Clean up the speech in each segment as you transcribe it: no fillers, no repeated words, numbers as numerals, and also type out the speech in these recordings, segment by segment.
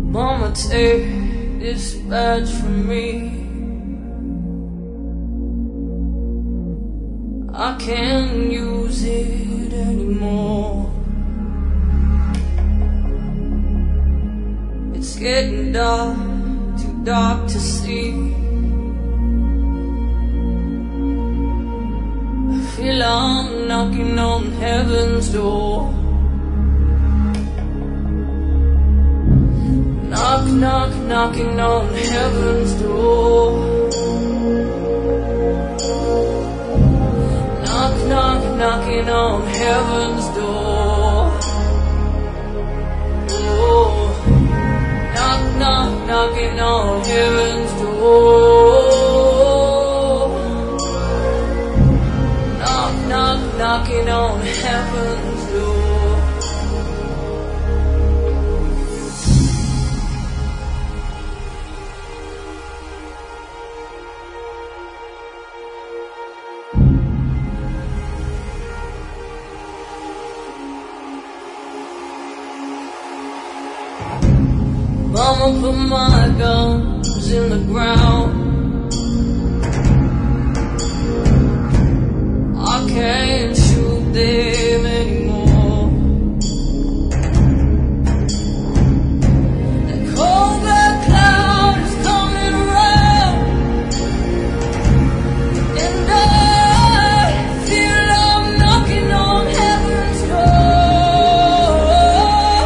Mama, take this badge from me. I can't use it anymore. It's getting dark, too dark to see. I feel I'm knocking on heaven's door. Knock, knock, knocking on heaven's door. Knock, knock, knocking on heaven's door. Oh, knock, knock, knocking on heaven's door. Knock, knock, knocking on heaven's door. Mama, put my guns in the ground. I can't shoot them anymore. That cold black cloud is coming around, and I feel I'm knocking on heaven's door.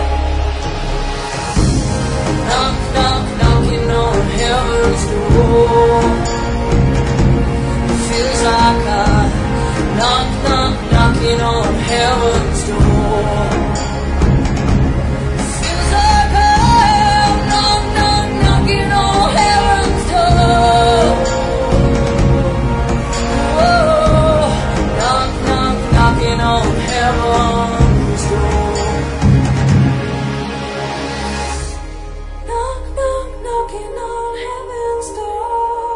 Knock, knock, knocking on heaven's door. It feels like I knock, knock, knocking on heaven's door. It feels like I'm knock, knock, knocking on heaven's door. Oh, knock, knock, knocking on heaven's door. Knock, knock, knocking on heaven's door.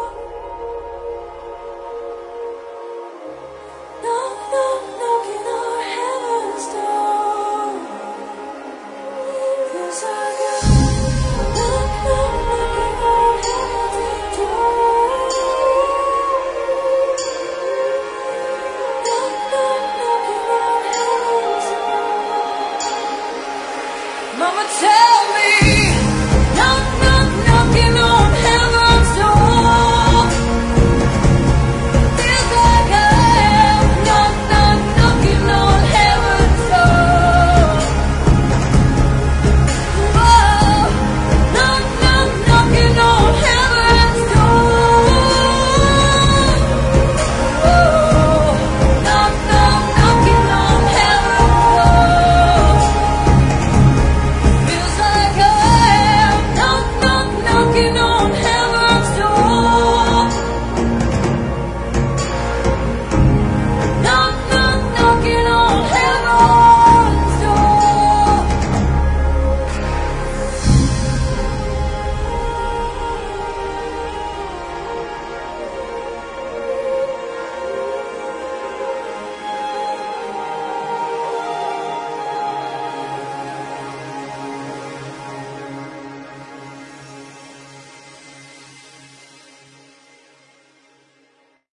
Knock, knock, knocking on heaven's door. Feels like a knock, knock, knocking on heaven's door. Knock, knock, knocking on heaven's door. Mama, tell me, knock, knock, knocking on